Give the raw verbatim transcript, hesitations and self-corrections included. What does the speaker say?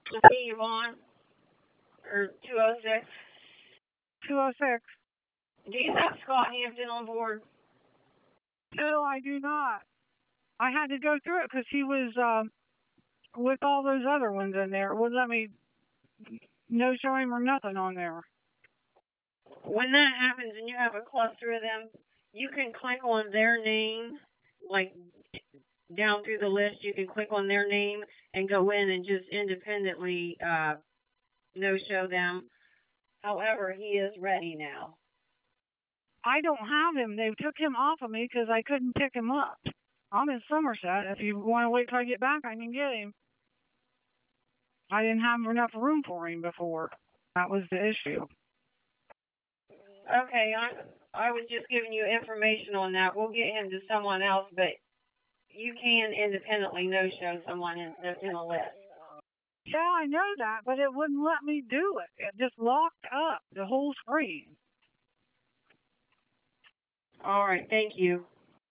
I see you on, or two oh six. two oh six. Do you have Scott Hampton on board? No, I do not. I had to go through it because he was um, with all those other ones in there. It wouldn't let me no show him or nothing on there. When that happens and you have a cluster of them, you can click on their name, like down through the list, you can click on their name and go in and just independently uh, no show them. However, he is ready now. I don't have him. They took him off of me because I couldn't pick him up. I'm in Somerset. If you want to wait till I get back, I can get him. I didn't have enough room for him before. That was the issue. Okay, I I was just giving you information on that. We'll get him to someone else, but you can independently no show someone in, in a list. Yeah, I know that, but it wouldn't let me do it. It just locked up the whole screen. All right, thank you.